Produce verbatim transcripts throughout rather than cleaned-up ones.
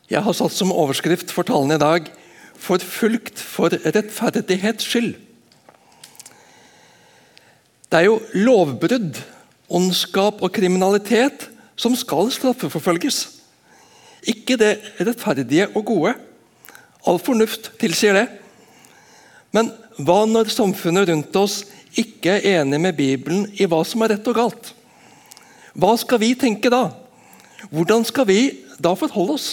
Jeg har satt som overskrift for talen i dag «Forfulgt for rettferdighets skyld». Det er jo lovbrudd, ondskap og kriminalitet som skal straffeforfølges. Ikke det rettferdige og gode. All fornuft tilsier det. Men hva når samfunnet rundt oss ikke er enig med Bibelen i hva som er rett og galt? Hva skal vi tenke da? Hvordan skal vi da forholde oss?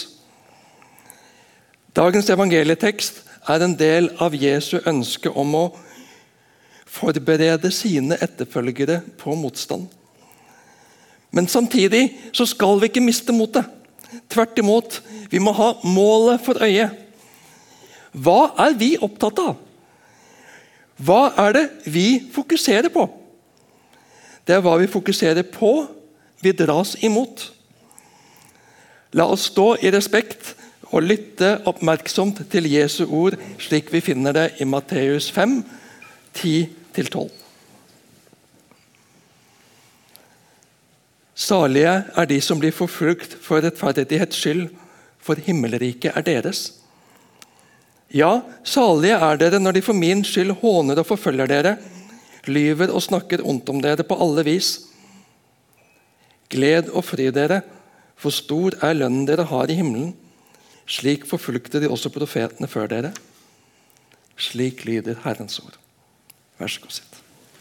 Dagens evangelietekst er en del av Jesu ønske om å forberede sine etterfølgere på motstand. Men samtidig så skal vi ikke miste motet. Tvert imot, vi må ha målet for øye. Hva er vi opptatt av? Hva er det vi fokuserer på? Det er hva vi fokuserer på, vi dras imot. La oss stå i respekt og lytte oppmerksomt til Jesu ord, slik vi finner det i Matteus fem, ti til tolv. Salige er de som blir forfulgt for rettferdighets skyld, for himmelriket er deres. Ja, salige er dere når de for min skyld håner og forfølger dere, lyver og snakker ondt om dere på alle vis. Gled og fry dere, for stor er lønnen dere har i himmelen. Slik forfulgte de også profetene før dere. Slik lyder Herrens ord. Vær så god, sitt.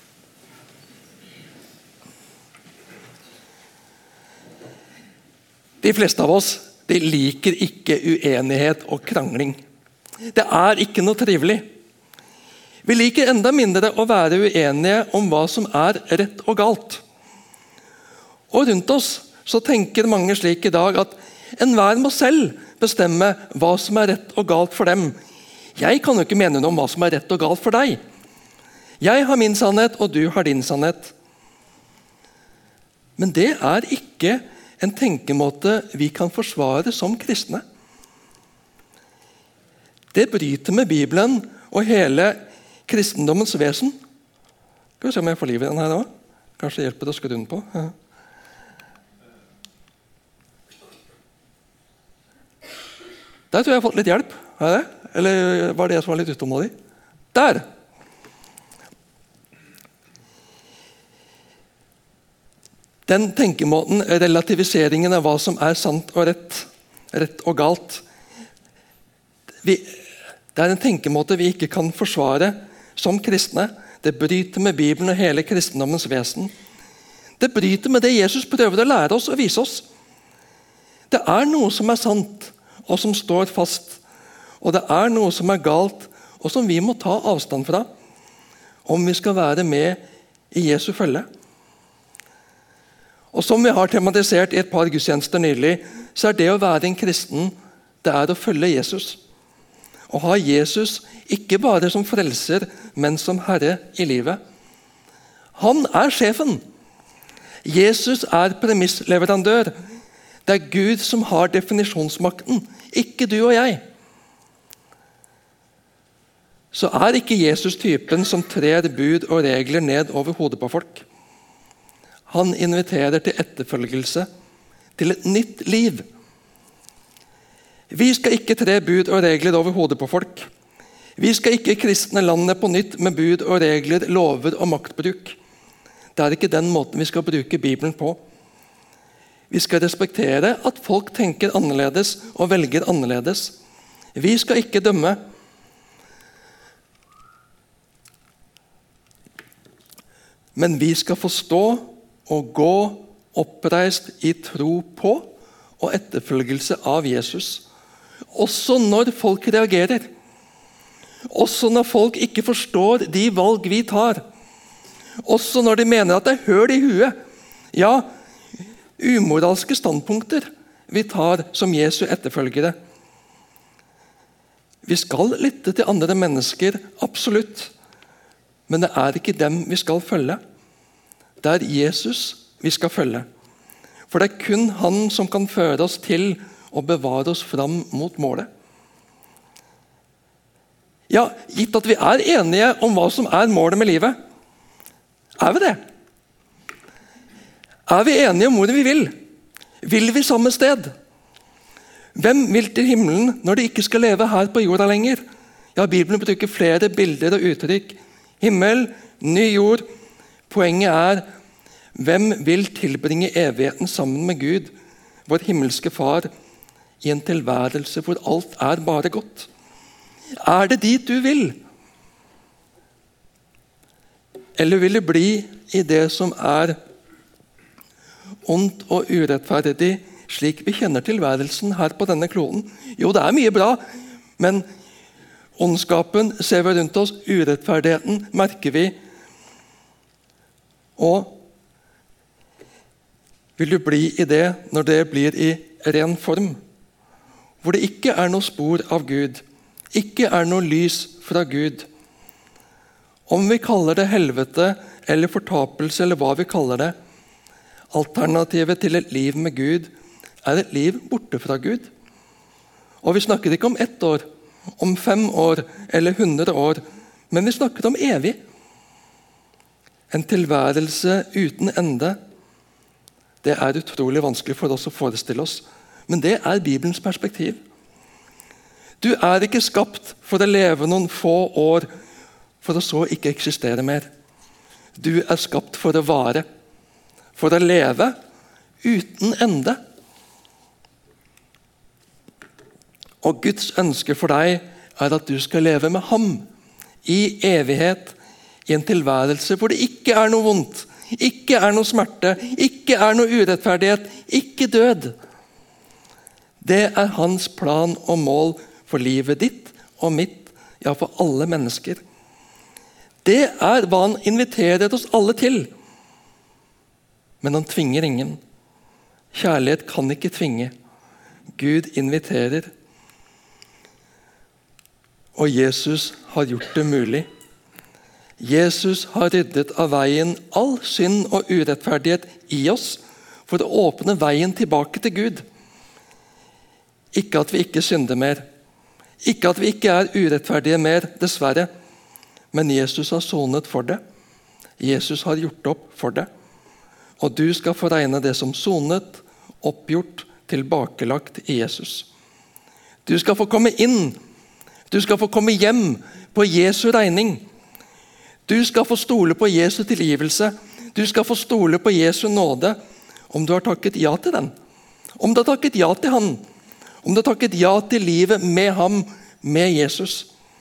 De fleste av oss de liker ikke uenighet og krangling. Det er ikke noe trivelig. Vi liker enda mindre å være uenige om hva som er rett og galt. Og rundt oss så tenker mange slik i dag at enhver må selv bestemme hva som er rett og galt for dem. Jeg kan jo ikke mene noe om hva som er rett og galt for deg. Jeg har min sannhet, og du har din sannhet. Men det er ikke en tenkemåte vi kan forsvare som kristne. Det bryter med Bibelen og hele kristendommens vesen. Skal vi se om jeg får liv i den her også? Kanskje hjelper det å skru den på. Ja. Der tror jeg jeg har fått litt hjelp. Er det? Eller var det jeg som var litt utålmodig? Der! Den tenkemåten, relativiseringen av hva som er sant og rett, rett og galt, vi, det er en tenkemåte vi ikke kan forsvare som kristne. Det bryter med Bibelen og hele kristendommens vesen. Det bryter med det Jesus prøver å lære oss og vise oss. Det er noe som er sant, og som står fast. Og det er noe som er galt, og som vi må ta avstand fra, om vi skal være med i Jesu følge. Og som vi har tematisert i et par gudstjenester nylig, så er det å være en kristen, det er å følge Jesus. Å ha Jesus ikke bare som frelser, men som herre i livet. Han er sjefen. Jesus er premissleverandør. Det er Gud som har definisjonsmakten, ikke du og jeg. Så er ikke Jesus typen som trer bud og regler ned over hodet på folk. Han inviterer til etterfølgelse, til et nytt liv. Vi skal ikke tre bud og regler over hodet på folk. Vi skal ikke kristne landet på nytt med bud og regler, lover og maktbruk. Det er ikke den måten vi skal bruke Bibelen på. Vi skal respektere at folk tenker annerledes og velger annerledes. Vi skal ikke dømme. Men vi skal forstå og gå oppreist i tro på og etterfølgelse av Jesus. Også når folk reagerer. Også når folk ikke forstår de valg vi tar. Også når de mener at det er høl i huet. Ja, umoralske standpunkter vi tar som Jesu etterfølgere. Vi skal lytte til andre mennesker, absolutt. Men det er ikke dem vi skal følge. Det er Jesus vi skal følge. For det er kun han som kan føre oss til og bevare oss fram mot målet. Ja, gitt at vi er enige om hva som er målet med livet. Er vi det? Er vi enige om hvor vi vil? Vil vi samme sted? Hvem vil til himmelen når de ikke skal leve her på jorda lenger? Ja, Bibelen bruker flere bilder og uttrykk. Himmel, ny jord. Poenget er, hvem vil tilbringe evigheten sammen med Gud, vår himmelske far, i en tilværelse hvor alt er bare godt? Er det dit du vil? Eller vil du bli i det som er ondt og urettferdig, slik vi kjenner tilværelsen her på denne kloden? Jo, det er mye bra, men ondskapen ser vi rundt oss, urettferdigheten merker vi. Og vil du bli i det når det blir i ren form, hvor det ikke er noe spor av Gud, ikke er noe lys fra Gud? Om vi kaller det helvete eller fortapelse eller hva vi kaller det, alternativet til et liv med Gud er et liv borte fra Gud. Og vi snakker ikke om ett år, om fem år eller hundre år, men vi snakker om evig. En tilværelse uten ende. Det er utrolig vanskelig for oss å forestille oss, men det er Bibelens perspektiv. Du er ikke skapt for å leve noen få år, for å så ikke eksistere mer. Du er skapt for å vare, for å leve uten ende. Og Guds ønske for deg er at du skal leve med ham i evighet, i en tilværelse hvor det ikke er noe vondt, ikke er noe smerte, ikke er noe urettferdighet, ikke død. Det er hans plan og mål for livet ditt og mitt, ja, for alle mennesker. Det er hva han inviterer oss alle til. Men han tvinger ingen. Kjærlighet kan ikke tvinge. Gud inviterer. Og Jesus har gjort det mulig. Jesus har ryddet av veien all synd og urettferdighet i oss for å åpne veien tilbake til Gud. Ikke at vi ikke synder mer. Ikke at vi ikke er urettferdige mer, dessverre. Men Jesus har sonet for det. Jesus har gjort opp for det. Og du skal få regne det som sonet, oppgjort, tilbakelagt i Jesus. Du skal få komme inn. Du skal få komme hjem på Jesu regning. Du skal få stole på Jesu tilgivelse. Du skal få stole på Jesu nåde, om du har takket ja til den. Om du har takket ja til han. Om du har takket ja til livet med ham, med Jesus.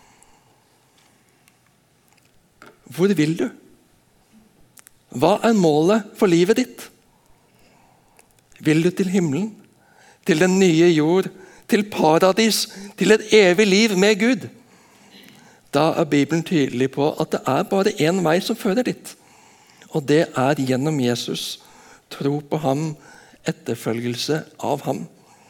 Hvor vil du? Hva er målet for livet ditt? Vil du til himmelen? Til den nye jord? Til paradis? Til et evig liv med Gud? Da er Bibelen tydelig på at det er bare én vei som fører dit. Og det er gjennom Jesus. Tro på ham, etterfølgelse av ham.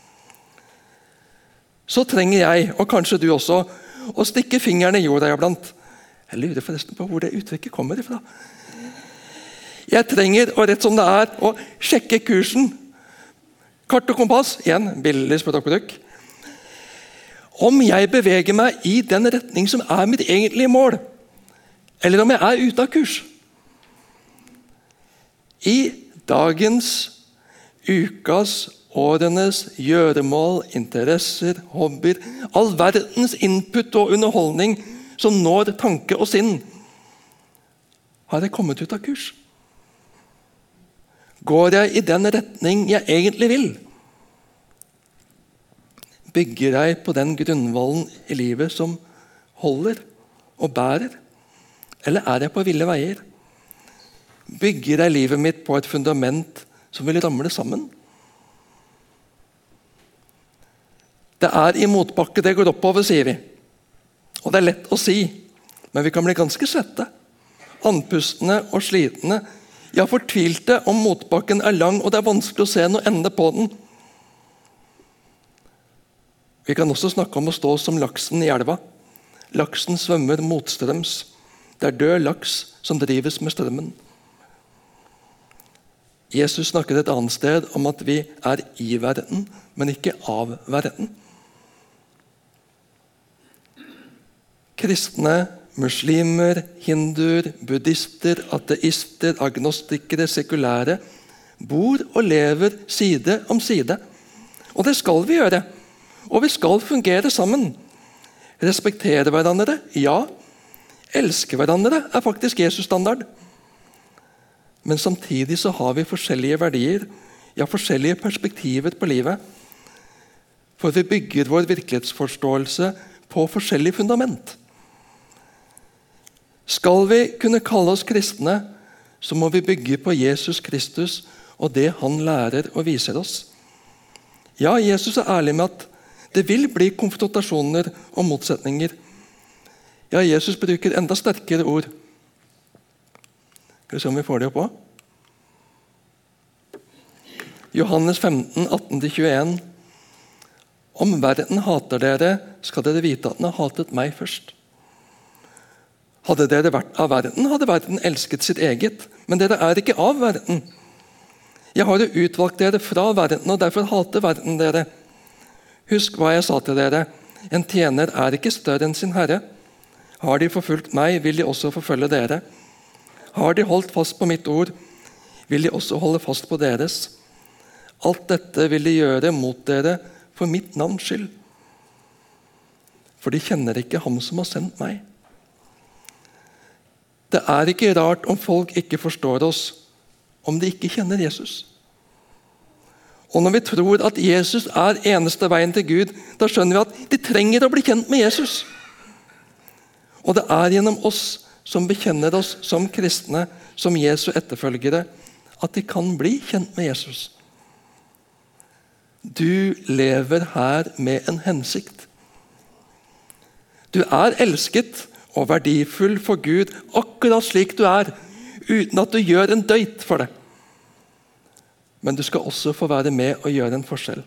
Så trenger jeg, og kanskje du også, å stikke fingeren i jorda iblant. Jeg lurer forresten på hvor det uttrykket kommer ifra. Jeg trenger, og rett som det er, å sjekke kursen. Kart og kompass, igjen, billig språkbruk. Om jeg beveger meg i den retning som er mitt egentlige mål, eller om jeg er ute av kurs. I dagens, ukas, årenes gjøremål, interesser, hobbyer, all verdens input og underholdning som når tanke og sinn, har jeg kommet ut av kurs? Går jeg i den retning jeg egentlig vil? Bygger jeg på den grunnvollen i livet som holder og bærer? Eller er jeg på ville veier? Bygger jeg livet mitt på et fundament som vil ramle sammen? Det er i motbakke det går oppover, sier vi. Og det er lett å si, men vi kan bli ganske svette. Andpustne og slitne. Ja, fortvilte om motbakken er lang, og det er vanskelig å se noe ende på den. Vi kan også snakke om å stå som laksen i elva. Laksen svømmer motstrøms. Det er død laks som drives med strømmen. Jesus snakker et annet sted om at vi er i verden, men ikke av verden. Kristne, muslimer, hinduer, buddhister, ateister, agnostikere, sekulære bor og lever side om side. Og det skal vi gjøre. Og vi skal fungere sammen. Respektere hverandre, ja. Elske hverandre er faktisk Jesus standard. Men samtidig så har vi forskjellige verdier, ja, forskjellige perspektiver på livet. For vi bygger vår virkelighetsforståelse på forskjellig fundament. Skal vi kunne kalle oss kristne, så må vi bygge på Jesus Kristus og det han lærer og viser oss. Ja, Jesus er ærlig med at det vil bli konfrontasjoner og motsetninger. Ja, Jesus bruker enda sterkere ord. Skal vi se om vi får det opp også? Johannes femten, atten til tjueen. Om verden hater dere, skal dere vite at den har hatet meg først. Hadde dere vært av verden, hadde verden elsket sitt eget. Men dere er ikke av verden. Jeg har jo utvalgt dere fra verden, og derfor hater verden dere. Husk hva jeg sa til dere. En tjener er ikke større enn sin herre. Har de forfulgt meg, vil de også forfølge dere. Har de holdt fast på mitt ord, vil de også holde fast på deres. Alt dette vil de gjøre mot dere for mitt navns skyld. For de kjenner ikke ham som har sendt meg. Det er ikke rart om folk ikke forstår oss, om de ikke kjenner Jesus. Og når vi tror at Jesus er eneste veien til Gud, da skjønner vi at de trenger å bli kjent med Jesus. Og det er gjennom oss som bekjenner oss som kristne, som Jesu etterfølgere, at de kan bli kjent med Jesus. Du lever her med en hensikt. Du er elsket og verdifull for Gud akkurat slik du er, uten at du gjør en døyt for det. Men du skal også få være med og gjøre en forskjell.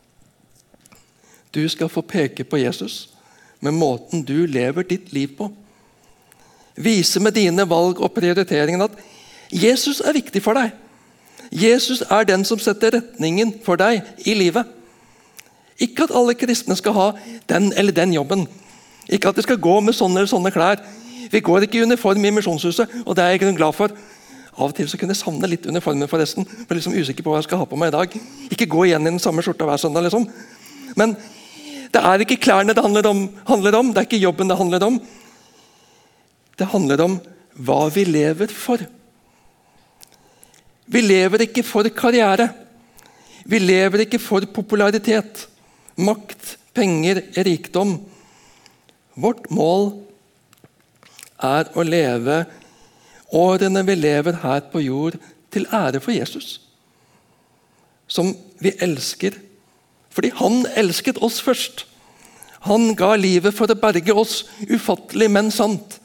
Du skal få peke på Jesus med måten du lever ditt liv på. Vise med dine valg og prioriteringer at Jesus er viktig for deg. Jesus er den som setter retningen for deg i livet. Ikke at alle kristne skal ha den eller den jobben. Ikke at de skal gå med sånne eller sånne klær. Vi går ikke i uniform i misjonshuset, og det er jeg glad for. Av og til så kunne jeg savne litt uniformen forresten. Jeg er liksom usikker på hva jeg skal ha på meg i dag. Ikke gå igjen i den samme skjorta hver søndag, liksom. Men det er ikke klærne det handler om, handler om. Det er ikke jobben det handler om. Det handler om hva vi lever for. Vi lever ikke for karriere. Vi lever ikke for popularitet, makt, penger, rikdom. Vårt mål er å leve årene vi lever her på jord til ære for Jesus, som vi elsker, fordi han elsket oss først. Han ga livet for å berge oss, ufattelig, men sant.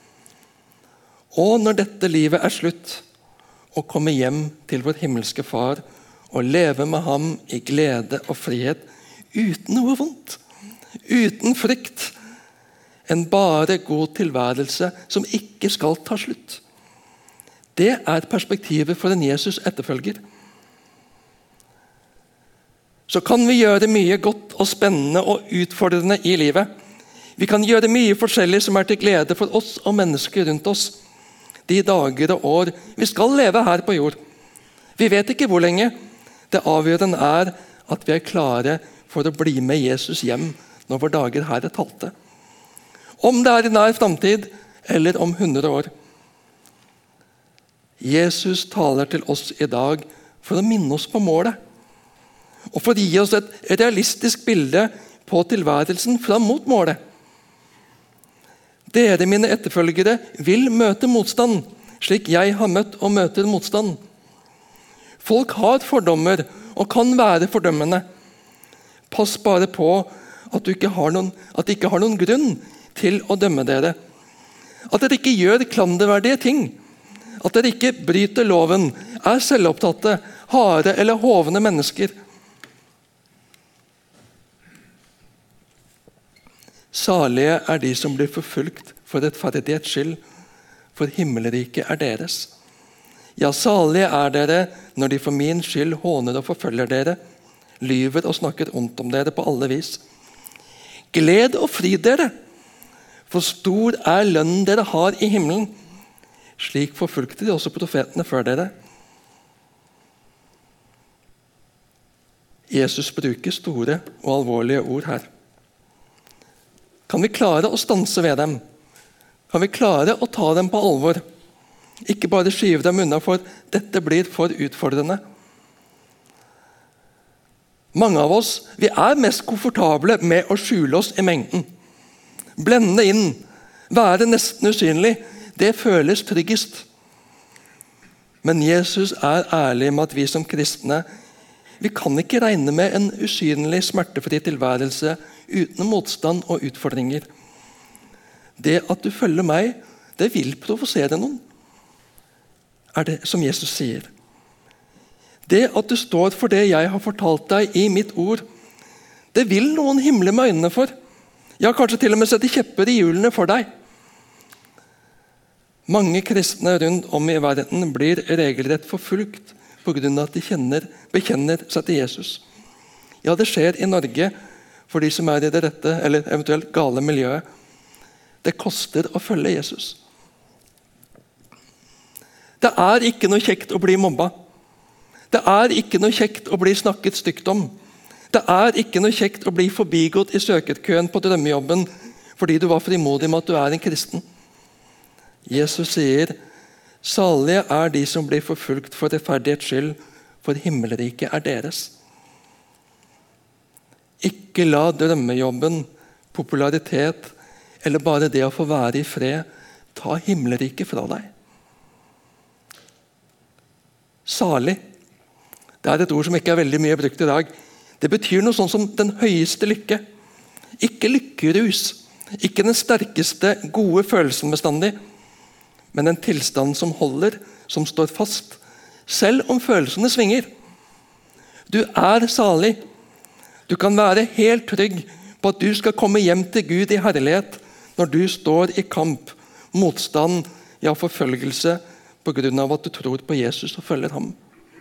Og når dette livet er slutt, å komme hjem til vår himmelske far og leve med ham i glede og frihet, uten noe vondt, uten frykt, en bare god tilværelse som ikke skal ta slutt. Det er perspektivet for en Jesus etterfølger. Så kan vi gjøre mye godt og spennende og utfordrende i livet. Vi kan gjøre mye forskjellig som er til glede for oss og mennesker rundt oss. De dager og år vi skal leve her på jord. Vi vet ikke hvor lenge. Det avgjørende er at vi er klare for å bli med Jesus hjem når våre dager her er talte. Om det er i nær framtid eller om hundre år. Jesus taler til oss i dag for å minne oss på målet, og for å gi oss et realistisk bilde på tilværelsen fram mot målet. Dere, mine etterfølgere, vil møte motstand, slik jeg har møtt og møter motstand. Folk har fordommer og kan være fordømmende. Pass bare på at du ikke har noen, at de ikke har noen grunn til å dømme dere. At dere ikke gjør klanderverdige ting. At dere ikke bryter loven, er selvopptatte, harde eller hovne mennesker. Salige er de som blir forfulgt for rettferdighets skyld, for himmelriket er deres. Ja, salige er dere når de for min skyld håner og forfølger dere, lyver og snakker ondt om dere på alle vis. Gled og fri dere, for stor er lønnen dere har i himmelen. Slik forfulgte de også profetene før dere. Jesus bruker store og alvorlige ord her. Kan vi klare å stanse ved dem? Kan vi klare å ta dem på alvor? Ikke bare skyve dem unna, for dette blir for utfordrende. Mange av oss vi er mest komfortable med å skjule oss i mengden. Blende inn, være nesten usynlig. Det føles tryggest. Men Jesus er ærlig med at vi som kristne vi kan ikke regne med en usynlig, smertefri tilværelse uten motstand og utfordringer. Det at du følger meg, det vil provosere noen, er det som Jesus sier. Det at du står for det jeg har fortalt deg i mitt ord, det vil noen himle med øynene for. Ja, kanskje til og med sette kjepper i hjulene for deg. Mange kristne rundt om i verden blir regelrett forfulgt på grunn av at de kjenner, bekjenner seg til Jesus. Ja, det skjer i Norge for de som er i det rette eller eventuelt gale miljøet. Det koster å følge Jesus. Det er ikke noe kjekt å bli mobba. Det er ikke noe kjekt å bli snakket stygt om. Det er ikke noe kjekt å bli forbigått i søkerkøen på drømmejobben fordi du var frimodig med at du er en kristen. Jesus sier, salige er de som blir forfulgt for rettferdighets skyld, for himmelriket er deres. Ikke la drømmejobben, popularitet eller bare det å få være i fred ta himmelriket fra deg. Salig. Det er et ord som ikke er veldig mye brukt i dag. Det betyr noe sånn som den høyeste lykke. Ikke lykkerus. Ikke den sterkeste, gode følelsen bestandig. Men en tilstand som holder, som står fast, selv om følelsene svinger. Du er salig. Du kan være helt trygg på at du skal komme hjem til Gud i herlighet når du står i kamp, motstand, ja forfølgelse, på grunn av at du tror på Jesus og følger ham.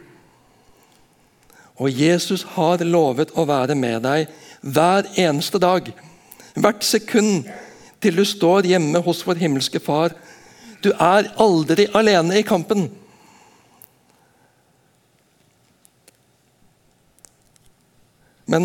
Og Jesus har lovet å være med deg hver eneste dag, hvert sekund, til du står hjemme hos vår himmelske far. Du er aldri alene i kampen. Men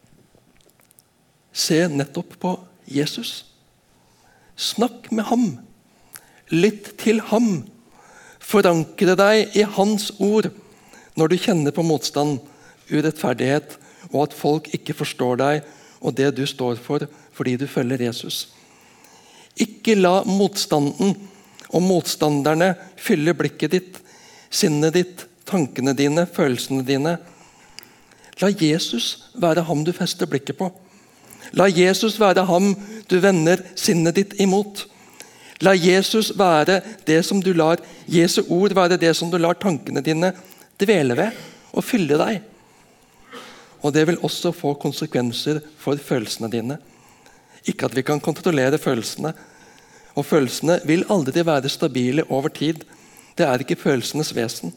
se nettopp på Jesus. Snakk med ham. Lytt til ham. Forankre deg i hans ord når du kjenner på motstand, urettferdighet og at folk ikke forstår deg og det du står for fordi du følger Jesus. Ikke la motstanden og motstanderne fylle blikket ditt, sinnet ditt, tankene dine, følelsene dine. La Jesus være ham du fester blikket på. La Jesus være ham du vender sinnet ditt imot. La Jesus være det som du lar, Jesu ord være det som du lar tankene dine dvele ved og fylle deg. Og det vil også få konsekvenser for følelsene dine. Ikke at vi kan kontrollere følelsene, og følelsene vil aldri være stabile over tid. Det er ikke følelsenes vesen.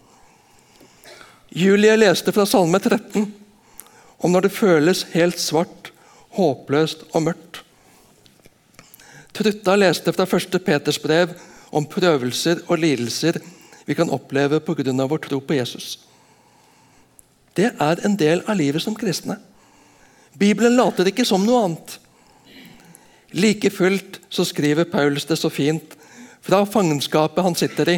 Julie leste fra Salme tretten om når det føles helt svart, håpløst og mørkt. Trutta leste fra første Peters brev om prøvelser og lidelser vi kan oppleve på grunn av vår tro på Jesus. Det er en del av livet som kristne. Bibelen later ikke som noe annet. Like fullt så skriver Paulus det så fint fra fangenskapet han sitter i.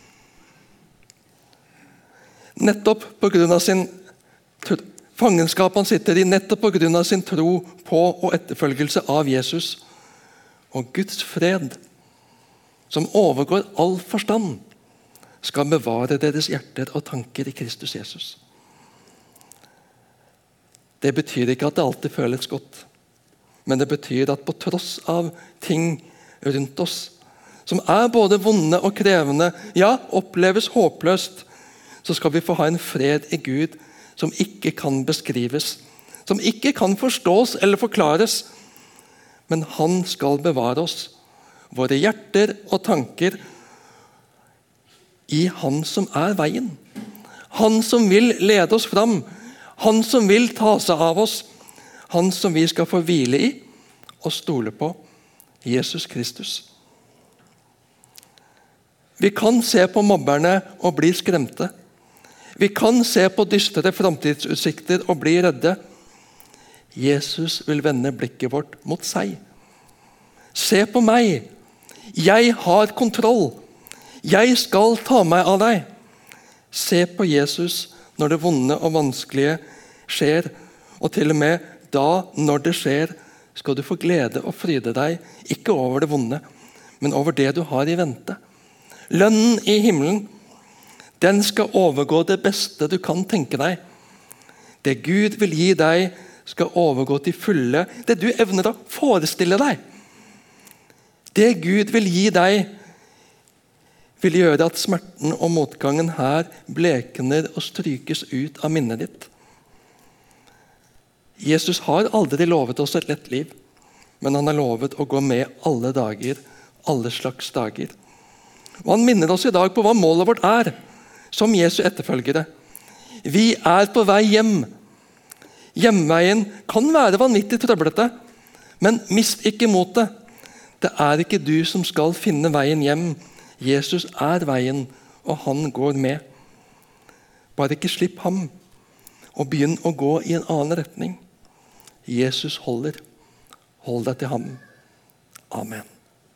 Nettopp på grunn av sin fangenskap han sitter i, nettopp på grunn av sin tro på og etterfølgelse av Jesus. Og Guds fred, som overgår all forstand, skal bevare deres hjerter og tanker i Kristus Jesus. Det betyr ikke at det alltid føles godt. Men det betyr at på tross av ting rundt oss, som er både vonde og krevende, ja, oppleves håpløst, så skal vi få ha en fred i Gud som ikke kan beskrives, som ikke kan forstås eller forklares, men han skal bevare oss, våre hjerter og tanker, i han som er veien. Han som vil lede oss fram, han som vil ta seg av oss, han som vi skal få hvile i og stole på, Jesus Kristus. Vi kan se på mobberne og bli skremte. Vi kan se på dystre framtidsutsikter og bli redde. Jesus vil vende blikket vårt mot seg. Se på meg. Jeg har kontroll. Jeg skal ta meg av deg. Se på Jesus når det vonde og vanskelige skjer, og til og med da, når det skjer, skal du få glede og fryde deg, ikke over det vonde, men over det du har i vente. Lønnen i himmelen, den skal overgå det beste du kan tenke deg. Det Gud vil gi deg, skal overgå til fulle det du evner å forestille deg. Det Gud vil gi deg, vil gjøre at smerten og motgangen her blekner og strykes ut av minnet ditt. Jesus har aldri lovet oss et lett liv, men han har lovet å gå med alle dager, alle slags dager. Og han minner oss i dag på hva målet vårt er, som Jesu etterfølgere. Vi er på vei hjem. Hjemveien kan være vanvittig trøblete, men mist ikke motet. Det er ikke du som skal finne veien hjem. Jesus er veien, og han går med. Bare ikke slipp ham, og begynn å gå i en annen retning. Jesus holder. Hold deg til ham. Amen.